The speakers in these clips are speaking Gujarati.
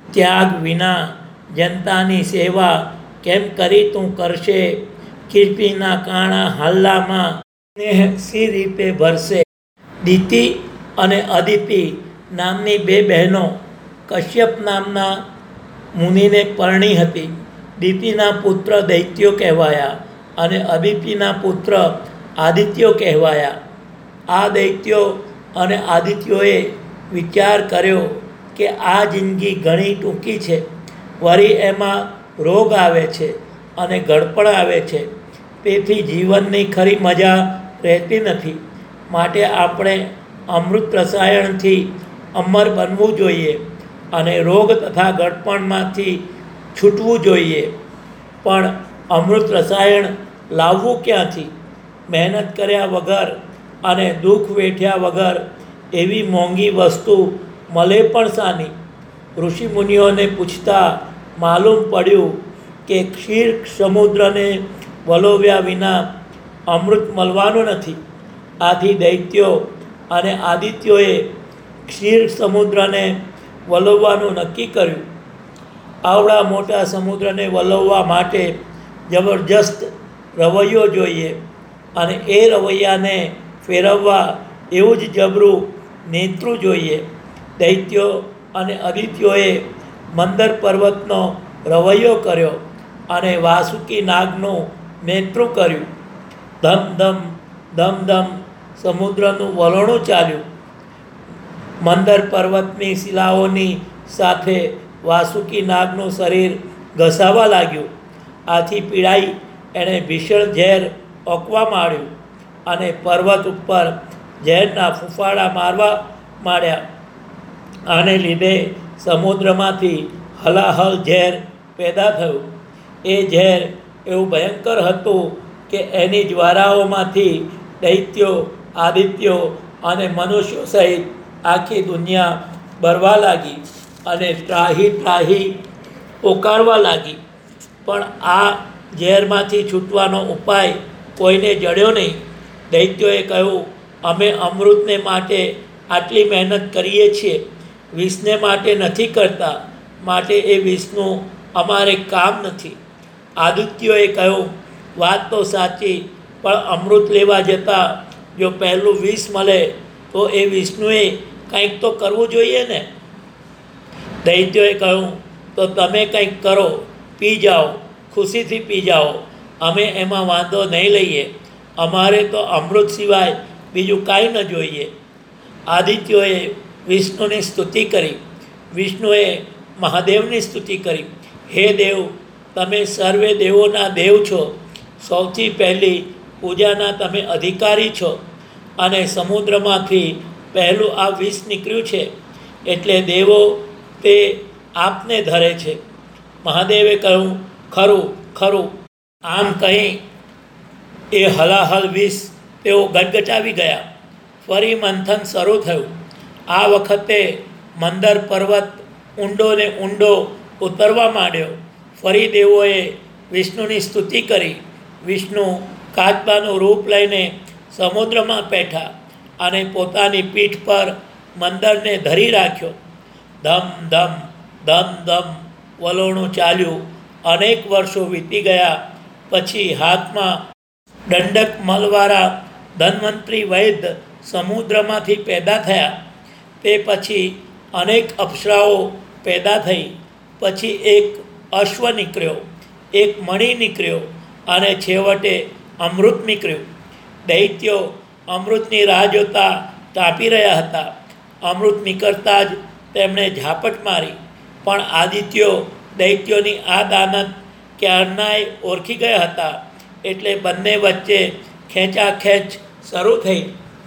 ત્યાગ વિના જનતાની સેવા કેમ કરી તું કરશે? કીર્તિના કાણા હાલ્લામાં સ્નેહ સી રીતે ભરશે? દિતિ અને અદિતિ નામની બે બહેનો કશ્યપ નામના મુનિને પરણી હતી. દિતિના પુત્ર દૈત્યો કહેવાયા અને અદિતિના પુત્ર આદિત્યો કહેવાયા. આ દૈત્યો અને આદિત્યોએ વિચાર કર્યો કે આ જિંદગી ઘણી ટૂંકી છે, વળી એમાં રોગ આવે છે અને ગળપણ આવે છે, તેથી જીવનની ખરી મજા રહેતી નથી. માટે આપણે અમૃત રસાયણથી અમર બનવું જોઈએ અને રોગ તથા ગળપણમાંથી છૂટવું જોઈએ. પણ અમૃત રસાયણ લાવવું ક્યાંથી? મહેનત કર્યા વગર અને દુઃખ વેઠ્યા વગર એવી મોંઘી વસ્તુ મળે પણ શાની? ઋષિમુનિઓને પૂછતા માલુમ પડ્યું કે ક્ષીર સમુદ્રને વલોવ્યા વિના અમૃત મળવાનું નથી. આથી દૈત્યો અને આદિત્યોએ ક્ષીર સમુદ્રને વલોવવાનું નક્કી કર્યું. આવડા મોટા સમુદ્રને વલોવવા માટે જબરજસ્ત રવૈયો જોઈએ અને એ રવૈયાને ફેરવવા એવું જ જબરું નેતૃ જોઈએ. દૈત્યો અને આદિત્યોએ મંદર પર્વતનો રવૈયો કર્યો અને વાસુકી નાગનું નેતૃ કર્યું. ધમ ધમ ધમ ધમ સમુદ્રનું વલણું ચાલ્યું. મંદર પર્વતની શિલાઓની સાથે વાસુકી નાગનું શરીર ઘસાવા લાગ્યું. આથી પીડાઈ એણે ભીષણ ઝેર ઓકવા માંડ્યું અને પર્વત ઉપર ઝેરના ફૂંફાડા મારવા માંડ્યા. આને લીધે સમુદ્રમાંથી હલાહલ ઝેર પેદા થયું. એ ઝેર એવું ભયંકર હતું કે એની જ્વારાઓમાંથી દૈત્યો, આદિત્યો અને મનુષ્યો સહિત આખી દુનિયા બળવા લાગી અને ત્રાહી ત્રાહી પોકારવા લાગી. પણ આ ઝેરમાંથી છૂટવાનો ઉપાય કોઈને જડ્યો નહીં. દૈત્યોએ કહ્યું, અમે અમૃતને માટે આટલી મહેનત કરીએ છીએ, વિષને માટે નથી કરતા, માટે એ વિષનું અમારે કામ નથી. આદિત્યોએ કહ્યું, વાત તો સાચી, પણ અમૃત લેવા જતાં જો પહેલું વિષ મળે તો એ વિષ્ણુએ કંઈક તો કરવું જોઈએ ને. દૈત્યોએ કહ્યું, તો તમે કંઈક કરો, પી જાઓ, ખુશીથી પી જાઓ, અમે એમાં વાંધો નહીં લઈએ. અમારે તો અમૃત સિવાય બીજું કાંઈ ન જોઈએ. આદિત્યોએ વિષ્ણુની સ્તુતિ કરી. વિષ્ણુએ મહાદેવની સ્તુતિ કરી. હે દેવ, તમે સર્વે દેવોના દેવ છો, સૌથી પહેલી પૂજાના તમે અધિકારી છો અને સમુદ્રમાંથી પહેલું આ વિષ નીકળ્યું છે એટલે દેવો તે આપને ધરે છે. મહાદેવે કહ્યું, ખરું ખરું. આમ કહી એ હલાહલ વિષ તેઓ ગટગટાવી ગયા. ફરી મંથન શરૂ થયું. આ વખતે મંદર પર્વત ઊંડો ને ઊંડો ઉતરવા માંડ્યો. ફરી દેવોએ વિષ્ણુની સ્તુતિ કરી. વિષ્ણુ કાચબાનું રૂપ લઈને સમુદ્રમાં બેઠા અને પોતાની પીઠ પર મંદરને ધરી રાખ્યો. ધમ ધમ ધમ ધમ વલોણું ચાલ્યું. અનેક વર્ષો વીતી ગયા. પછી હાથમાં દંડક મળવાળા ધન્વંતરી વૈદ્ય સમુદ્રમાંથી પેદા થયા. તે પછી અનેક અપ્સરાઓ પેદા થઈ. પછી એક અશ્વ નીકળ્યો, એક મણિ નીકળ્યો અને છેવટે અમૃત નીકળ્યું. દૈત્યો અમૃતની રાહ જોતા તાપી રહ્યા હતા. અમૃત નીકળતા જ તેમણે ઝાપટ મારી. પણ આદિત્યો દૈત્યોની આ દાનત ક્યારનાય ઓળખી ગયા હતા એટલે બંને વચ્ચે ખેંચાખેંચ શરૂ થઈ.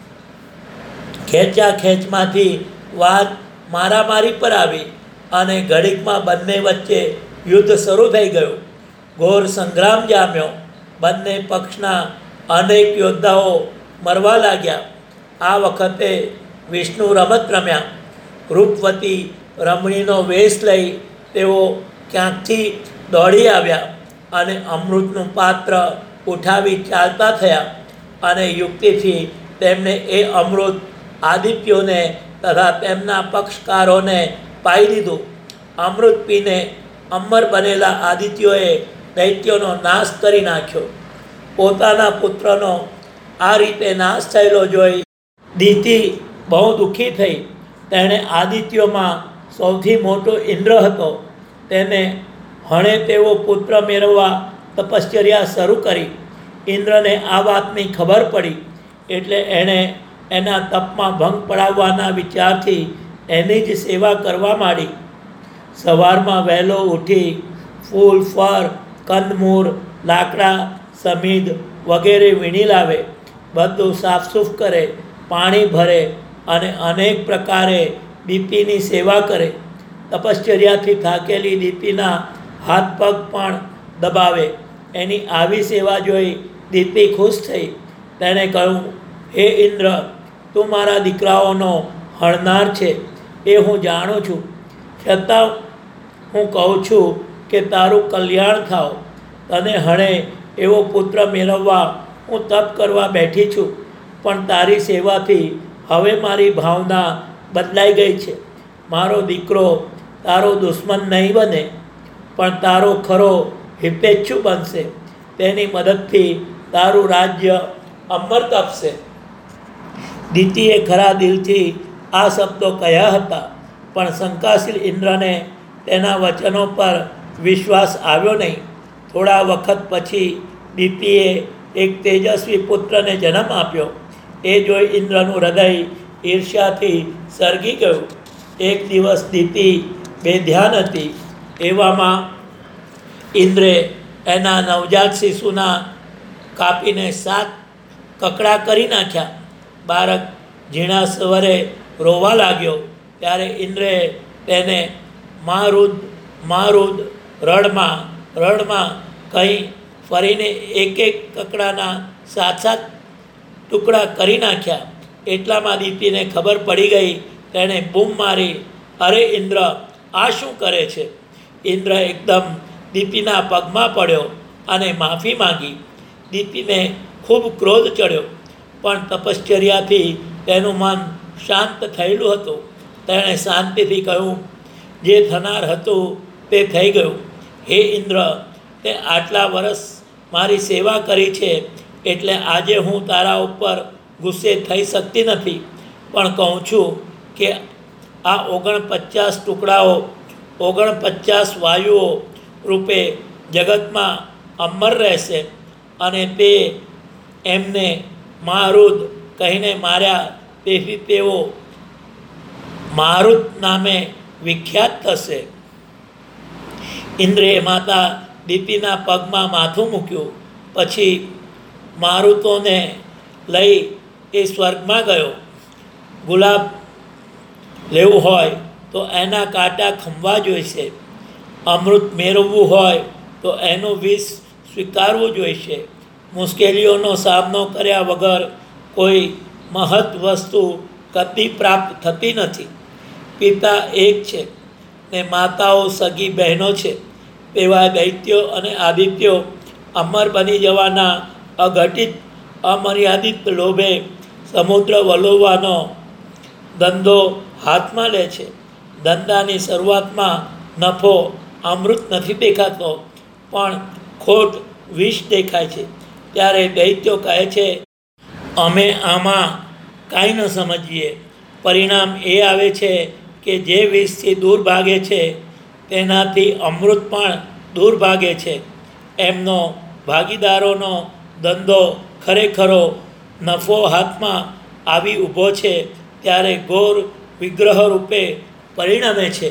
ખેંચાખેંચમાંથી વાત મારામારી પર આવી અને ઘડીકમાં બંને વચ્ચે યુદ્ધ શરૂ થઈ ગયું. ઘોર સંગ્રામ જામ્યો. બંને પક્ષના અનેક યોદ્ધાઓ મરવા લાગ્યા. આ વખતે વિષ્ણુ રમત રમ્યા. રૂપવતી રમણીનો વેશ લઈ તેઓ ક્યાંકથી દોડી આવ્યા અને અમૃતનું પાત્ર ઉઠાવી ચાલતા થયા અને યુક્તિથી તેમણે એ અમૃત આદિત્યોને તથા તેમના પક્ષકારોને પાઈ દીધું. અમૃત પીને અમર બનેલા આદિત્યોએ દૈત્યોનો નાશ કરી નાખ્યો. પોતાના પુત્રનો આ રીતે નાશ થયેલો જોઈ દિતિ બહુ દુઃખી થઈ. તેણે આદિત્યોમાં સૌથી મોટો ઇન્દ્ર હતો, તેને હણે તેવો પુત્ર મેળવવા તપશ્ચર્યા શરૂ કરી. ઇન્દ્રને આ વાતની ખબર પડી એટલે એણે એના તપમાં ભંગ પડાવવાના વિચારથી એની જ સેવા કરવા માંડી. સવારમાં વહેલો ઉઠી ફૂલ, ફળ, કંદમૂળ, લાકડા, સમીદ વગેરે વીણી લાવે, બધું સાફસૂફ કરે, પાણી ભરે અને અનેક પ્રકારે દીપીની સેવા કરે. તપશ્ચર્યાથી થાકેલી દીપીના હાથ પગ પણ દબાવે. એની આવી સેવા જોઈ દીપી ખુશ થઈ. તેણે કહ્યું, હે ઇન્દ્ર, તું મારા દીકરાઓનો હણનાર છે એ હું જાણું છું, છતાં હું કહું છું કે તારું કલ્યાણ થાવ. તને હણે એવો પુત્ર મેળવવા હું તપ કરવા બેઠી છું, પણ તારી સેવાથી હવે મારી ભાવના બદલાઈ ગઈ છે. મારો દીકરો તારો દુશ્મન નહીં બને, પણ તારો ખરો હિતેચ્છુ બનશે. તેની મદદથી તારું રાજ્ય અમર તપશે. દિતિએ ખરા દિલથી આ શબ્દો કહ્યા હતા, પણ શંકાશીલ ઇન્દ્રને તેના વચનો પર વિશ્વાસ આવ્યો નહીં. થોડા વખત પછી દિતિએ એક તેજસ્વી પુત્રને જન્મ આપ્યો. એ જોઈ ઇન્દ્રનું હૃદય ઈર્ષ્યાથી સળગી ગયું. એક દિવસ દિતિ બેધ્યાન હતી. એવામાં ઇન્દ્રે એના નવજાત શિશુના કાપીને 7 કકડા કરી નાખ્યા. બાળક ઝીણા સ્વરે રોવા લાગ્યો. ત્યારે ઇન્દ્રે તેને મારુદ મારુદ, રડમાં રડમાં કહી ફરીને એક કકડાના 7 ટુકડા કરી નાખ્યા. એટલામાં દીપીને ખબર પડી ગઈ. તેણે બૂમ મારી, અરે ઇન્દ્ર, આ શું કરે છે? ઇન્દ્ર એકદમ દીપીના પગમાં પડ્યો અને માફી માંગી. દીપીને ખૂબ ક્રોધ ચડ્યો, પણ તપશ્ચર્યાથી તેનું મન શાંત થયેલું હતું. તેણે શાંતિથી કહ્યું, જે થનાર હતું તે થઈ ગયું. હે ઇન્દ્ર, તે આટલા વર્ષ મારી સેવા કરી છે એટલે આજે હું તારા ઉપર ગુસ્સે થઈ શકતી નથી, પણ કહું છું કે આ 49 ટુકડાઓ 49 વાયુઓ રૂપે જગતમાં અમર રહેશે. અને તે એમને મારુદ કહીને માર્યા, તેથી તેઓ મારુત નામે વિખ્યાત થશે. ઇન્દ્રે માતા દીપીના પગમાં માથું મૂક્યું. પછી મારુતોને લઈ એ સ્વર્ગમાં ગયો. ગુલાબ લેવું હોય તો એના કાંટા ખંભવા જોઈશે. અમૃત મેળવવું હોય તો એનું વિષ સ્વીકારવું જોઈશે. મુશ્કેલીઓનો સામનો કર્યા વગર કોઈ મહત વસ્તુ કદી પ્રાપ્ત થતી નથી. પિતા એક છે ને માતાઓ સગી બહેનો છે. તેવા દૈત્યો અને આદિત્યો અમર બની જવાના અઘટિત અમર્યાદિત લોભે સમુદ્ર વલોવવાનો ધંધો હાથમાં લે છે. ધંધાની શરૂઆતમાં નફો અમૃત નથી દેખાતો, પણ ખોટ વિષ દેખાય છે. ત્યારે દૈત્યો કહે છે, અમે આમાં કાંઈ ન સમજીએ. પરિણામ એ આવે છે કે જે વિષથી દૂર ભાગે છે તેનાથી અમૃત પણ દૂર ભાગે છે. એમનો ભાગીદારોનો ધંધો ખરેખરો નફો હાથમાં આવી ઊભો છે ત્યારે ઘોર વિગ્રહ રૂપે પરિણમે છે.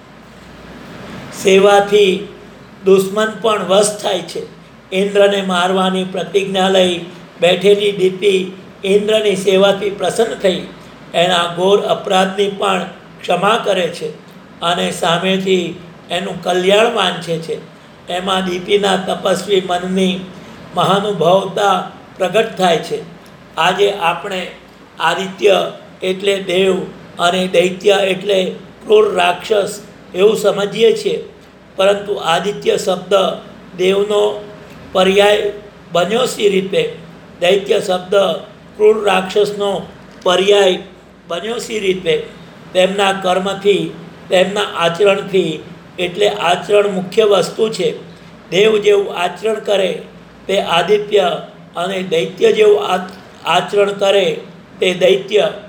સેવાથી દુશ્મન પણ વશ થાય છે. ઇન્દ્રને મારવાની પ્રતિજ્ઞા લઈ બેઠેલી દીતિ ઇન્દ્રની સેવાથી પ્રસન્ન થઈ એના ઘોર અપરાધની પણ ક્ષમા કરે છે અને સામેથી એનું કલ્યાણ વાંચે છે. એમાં દીપિના તપસ્વી મનની મહાનુભાવતા પ્રગટ થાય છે. આજે આપણે આદિત્ય એટલે દેવ અને દૈત્ય એટલે ક્રૂર રાક્ષસ એવું સમજીએ છીએ, પરંતુ આદિત્ય શબ્દ દેવનો પર્યાય બન્યો સી રીતે? દૈત્ય શબ્દ ક્રૂર રાક્ષસનો પર્યાય બન્યો સી રીતે? તેમના કર્મથી તેમના આચરણથી. એટલે આચરણ મુખ્ય વસ્તુ છે. દેવ જેવું આચરણ કરે તે આદિત્ય, અને દૈત્ય જેવું આચરણ કરે તે દૈત્ય.